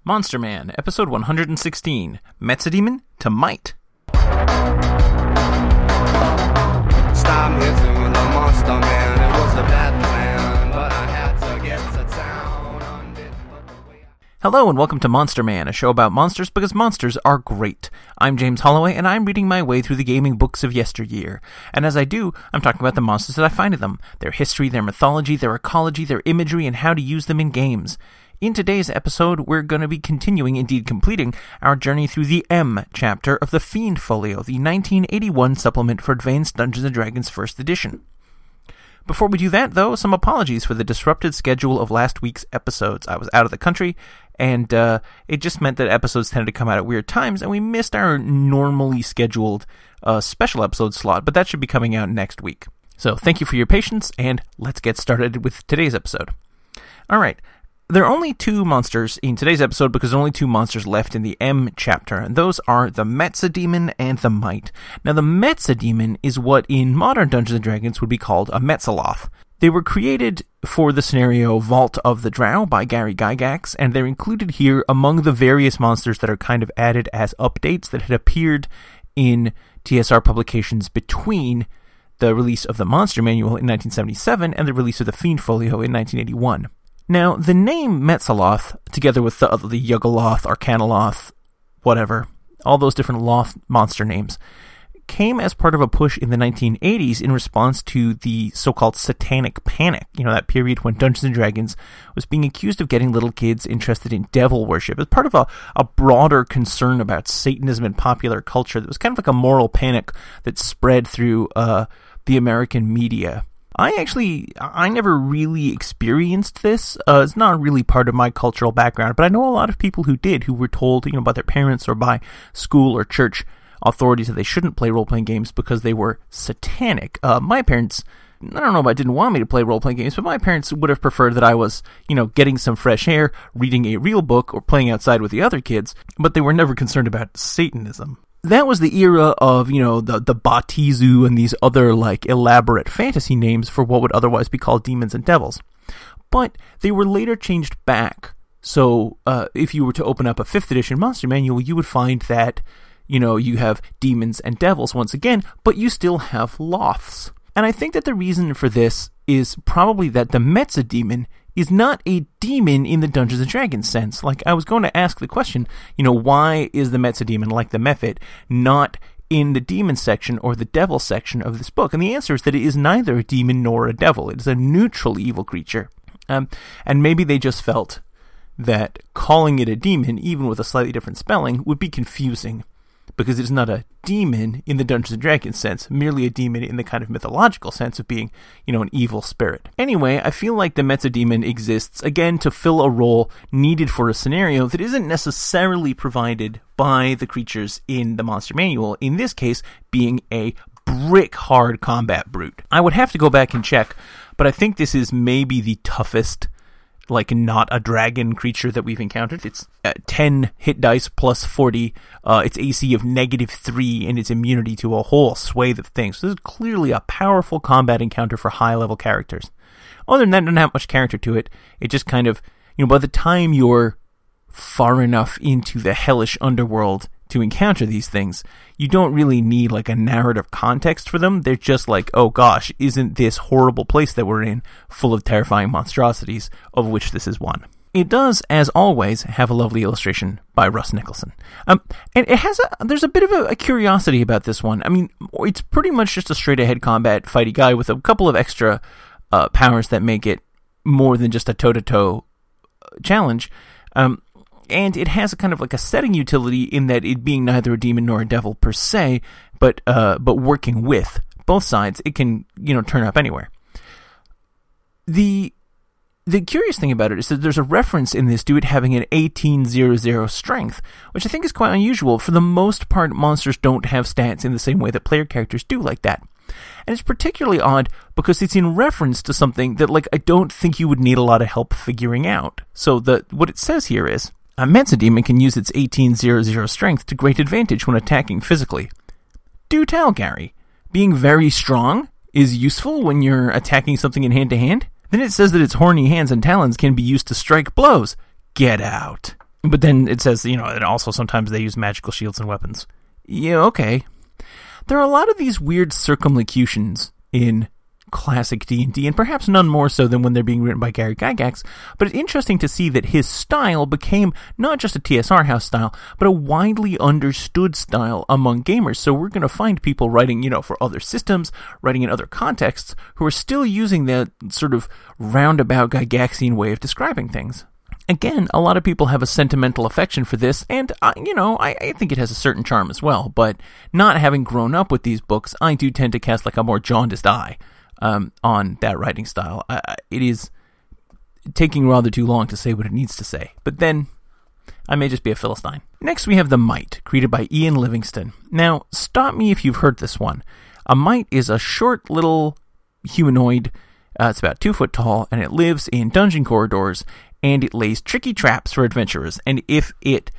Monster Man, episode 116, Metzademon to Might. Stop hitting with a Monster Man, it was a bad plan, but I had to get to town on it. Hello and welcome to Monster Man, a show about monsters because monsters are great. I'm James Holloway and I'm reading my way through the gaming books of yesteryear. And as I do, I'm talking about the monsters that I find in them, their history, their mythology, their ecology, their imagery, and how to use them in games. In today's episode, we're going to be continuing, indeed completing, our journey through the M chapter of the Fiend Folio, the 1981 supplement for Advanced Dungeons & Dragons 1st edition. Before we do that, though, some apologies for the disrupted schedule of last week's episodes. I was out of the country, and it just meant that episodes tended to come out at weird times, and we missed our normally scheduled special episode slot, but that should be coming out next week. So thank you for your patience, and let's get started with today's episode. All right. There are only two monsters in today's episode because there are only two monsters left in the M chapter, and those are the Metzademon and the Might. Now, the Metzademon is what in modern Dungeons & Dragons would be called a Metzaloth. They were created for the scenario Vault of the Drow by Gary Gygax, and they're included here among the various monsters that are kind of added as updates that had appeared in TSR publications between the release of the Monster Manual in 1977 and the release of the Fiend Folio in 1981. Now, the name Metzaloth, together with the Yugoloth, Arcanoloth, whatever, all those different Loth monster names, came as part of a push in the 1980s in response to the so-called Satanic Panic, that period when Dungeons & Dragons was being accused of getting little kids interested in devil worship as part of a broader concern about Satanism and popular culture that was kind of like a moral panic that spread through the American media. I never really experienced this. It's not really part of my cultural background, but I know a lot of people who did, who were told, by their parents or by school or church authorities that they shouldn't play role-playing games because they were satanic. My parents, I don't know if I didn't want me to play role-playing games, but my parents would have preferred that I was, getting some fresh air, reading a real book, or playing outside with the other kids, but they were never concerned about Satanism. That was the era of, the Batizu and these other, elaborate fantasy names for what would otherwise be called demons and devils. But they were later changed back. So, if you were to open up a 5th edition Monster Manual, you would find that, you have demons and devils once again, but you still have Loths. And I think that the reason for this is probably that the Metzademon is not a demon in the Dungeons & Dragons sense. I was going to ask the question, why is the Metzademon, like the Mephit, not in the demon section or the devil section of this book? And the answer is that it is neither a demon nor a devil. It is a neutral evil creature. And maybe they just felt that calling it a demon, even with a slightly different spelling, would be confusing, because it's not a demon in the Dungeons & Dragons sense, merely a demon in the kind of mythological sense of being, an evil spirit. Anyway, I feel like the Metzademon exists, again, to fill a role needed for a scenario that isn't necessarily provided by the creatures in the Monster Manual, in this case, being a brick-hard combat brute. I would have to go back and check, but I think this is maybe the toughest not a dragon creature that we've encountered. It's 10 hit dice plus 40, its AC of -3, and its immunity to a whole swathe of things. So this is clearly a powerful combat encounter for high-level characters. Other than that, it doesn't have much character to it. It just kind of, by the time you're far enough into the hellish underworld to encounter these things, you don't really need a narrative context for them. They're just oh gosh, isn't this horrible place that we're in full of terrifying monstrosities, of which this is one. It does, as always, have a lovely illustration by Russ Nicholson. And it has there's a bit of a curiosity about this one. I mean, it's pretty much just a straight-ahead combat fighty guy with a couple of extra powers that make it more than just a toe-to-toe challenge. And it has a kind of a setting utility in that it being neither a demon nor a devil per se, but working with both sides, it can, turn up anywhere. The curious thing about it is that there's a reference in this to it having an 1800 strength, which I think is quite unusual. For the most part, monsters don't have stats in the same way that player characters do like that. And it's particularly odd because it's in reference to something that, I don't think you would need a lot of help figuring out. So what it says here is, a Metzademon can use its 1800 strength to great advantage when attacking physically. Do tell, Gary. Being very strong is useful when you're attacking something in hand-to-hand? Then it says that its horny hands and talons can be used to strike blows. Get out. But then it says, and also sometimes they use magical shields and weapons. Yeah, okay. There are a lot of these weird circumlocutions in classic D&D, and perhaps none more so than when they're being written by Gary Gygax, but it's interesting to see that his style became not just a TSR House style, but a widely understood style among gamers. So we're going to find people writing, for other systems, writing in other contexts, who are still using that sort of roundabout Gygaxian way of describing things. Again, a lot of people have a sentimental affection for this, and, I think it has a certain charm as well, but not having grown up with these books, I do tend to cast a more jaundiced eye on that writing style. It is taking rather too long to say what it needs to say, but then I may just be a Philistine. Next we have The Mite, created by Ian Livingstone. Now, stop me if you've heard this one. A mite is a short little humanoid. It's about 2 foot tall, and it lives in dungeon corridors, and it lays tricky traps for adventurers. And if it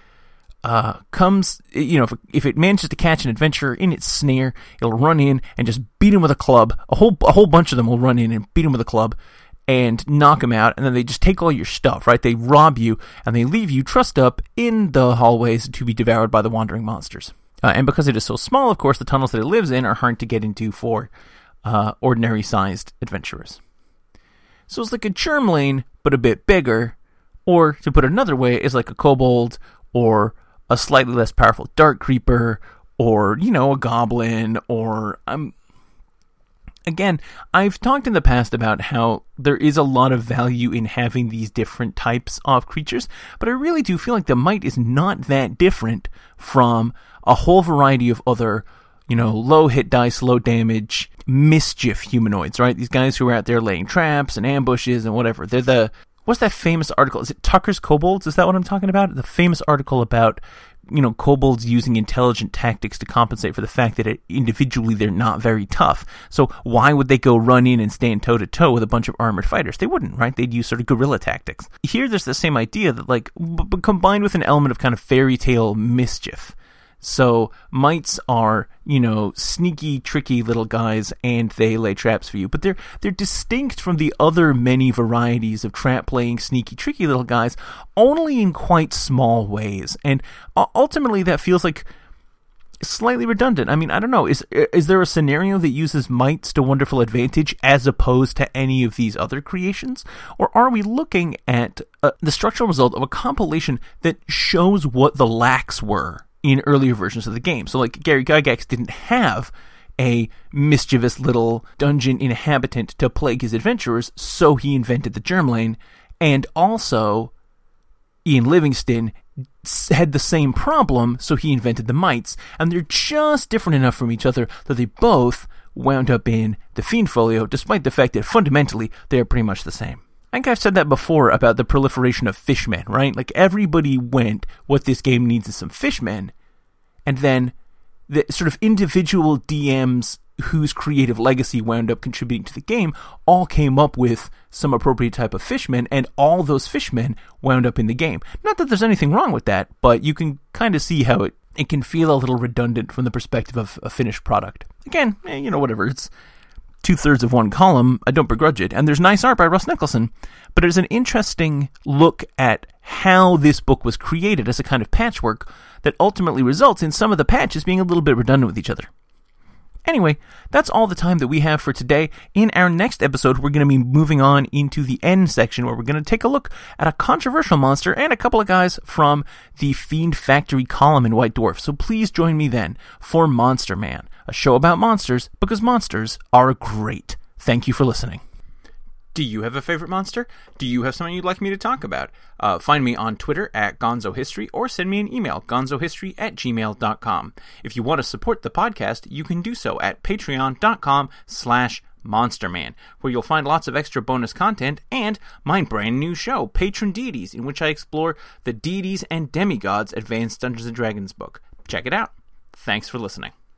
if it manages to catch an adventurer in its snare, it'll run in and just beat him with a club. A whole bunch of them will run in and beat him with a club and knock him out, and then they just take all your stuff, right? They rob you, and they leave you trussed up in the hallways to be devoured by the wandering monsters. And because it is so small, of course, the tunnels that it lives in are hard to get into for ordinary-sized adventurers. So it's like a Germlane, but a bit bigger, or, to put it another way, it's like a kobold, or a slightly less powerful dark creeper, or, a goblin, or... Again, I've talked in the past about how there is a lot of value in having these different types of creatures, but I really do feel like the Mite is not that different from a whole variety of other, low hit dice, low damage, mischief humanoids, right? These guys who are out there laying traps and ambushes and whatever. They're what's that famous article? Is it Tucker's Kobolds? Is that what I'm talking about? The famous article about, kobolds using intelligent tactics to compensate for the fact that individually they're not very tough. So why would they go run in and stand toe-to-toe with a bunch of armored fighters? They wouldn't, right? They'd use sort of guerrilla tactics. Here there's the same idea that, but combined with an element of kind of fairy tale mischief. So mites are, sneaky, tricky little guys, and they lay traps for you. But they're distinct from the other many varieties of trap-laying, sneaky, tricky little guys, only in quite small ways. And ultimately, that feels like slightly redundant. I mean, I don't know. Is there a scenario that uses mites to wonderful advantage as opposed to any of these other creations? Or are we looking at the structural result of a compilation that shows what the lacks were in earlier versions of the game? So Gary Gygax didn't have a mischievous little dungeon inhabitant to plague his adventurers, so he invented the Germlane, and also Ian Livingstone had the same problem, so he invented the mites, and they're just different enough from each other that they both wound up in the Fiend Folio, despite the fact that fundamentally they are pretty much the same. I think I've said that before about the proliferation of fishmen, right? Everybody went, what this game needs is some fishmen, and then the sort of individual DMs whose creative legacy wound up contributing to the game all came up with some appropriate type of fishmen, and all those fishmen wound up in the game. Not that there's anything wrong with that, but you can kind of see how it can feel a little redundant from the perspective of a finished product. Again, whatever, it's 2/3 of one column, I don't begrudge it, and there's nice art by Russ Nicholson, but it is an interesting look at how this book was created as a kind of patchwork that ultimately results in some of the patches being a little bit redundant with each other. Anyway, that's all the time that we have for today. In our next episode, we're going to be moving on into the end section, where we're going to take a look at a controversial monster and a couple of guys from the Fiend Factory column in White Dwarf. So please join me then for Monster Man, a show about monsters because monsters are great. Thank you for listening. Do you have a favorite monster? Do you have something you'd like me to talk about? Find me on Twitter at GonzoHistory, or send me an email, gonzohistory@gmail.com. If you want to support the podcast, you can do so at patreon.com/monsterman, where you'll find lots of extra bonus content and my brand new show, Patron Deities, in which I explore the Deities and Demigods Advanced Dungeons & Dragons book. Check it out. Thanks for listening.